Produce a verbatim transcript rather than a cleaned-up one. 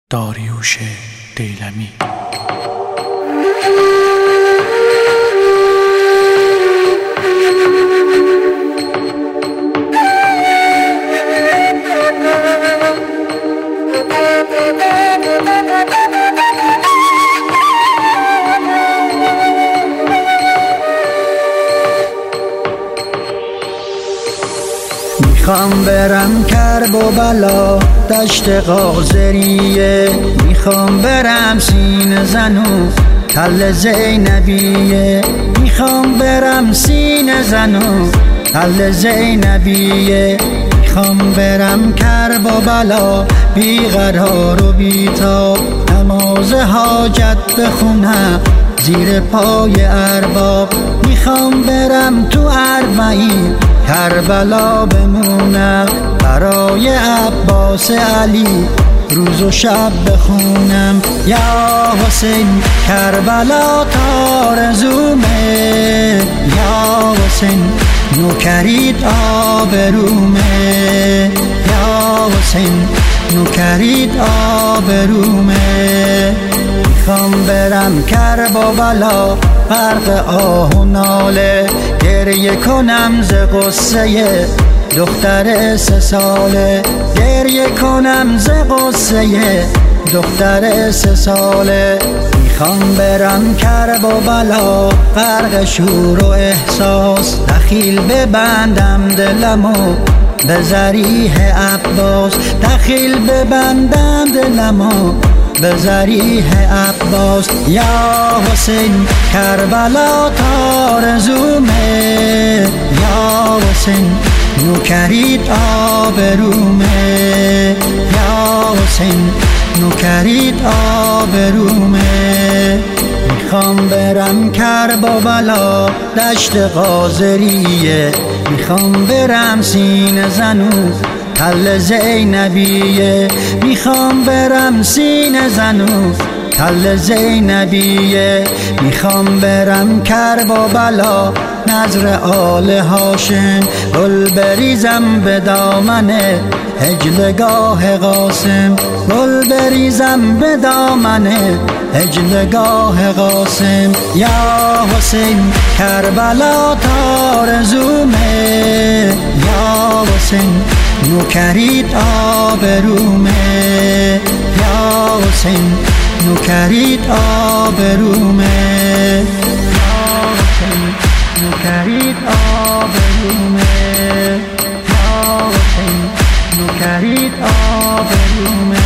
داریوش دیلمی. میخوام برم کربلا دشت قاضریه، میخوام برم سینه زنو تل زینبیه، میخوام برم سینه زنو تل زینبیه، میخوام برم کربلا بیقرار و بیتاب، نماز حاجت بخونم زیر پای ارباب، میخوام برم تو اربعین کربلا بمونم، برای عباس علی روز و شب بخونم. یا حسین کربلا تارزومه، یا حسین نوکرید آبرومه، یا حسین نوکرید آبرومه. میخوام برم کربلا غرق آه و ناله، گریه کنم ز غصه دختر سه ساله، گریه کنم ز غصه دختر سه ساله. میخوام برم کربلا غرق شور و احساس، دخیل ببندم دلمو به ذریح عباس، دخیل ببندم دلمو به ذریح عباس. یا حسین کربلا تارزومه، یا حسین نوکرید آبرومه، یا حسین نوکرید آبرومه. میخوام برم کربلا دشت قاضریه، میخوام برم سینه زنو تل زینبیه، میخوام برم سینه زنو تل زینبیه، میخوام برم کربلا نظر آل هاشم، گل بریزم به دامن هجلگاه قاسم، گل بریزم به دامن هجلگاه قاسم. یا حسین کربلا تارزومه، یا حسین نوکرید آبرومه، یا حسین نوکرید آبرومه، یا حسین نوکرید آبرومه، یا حسین نوکرید آبرومه.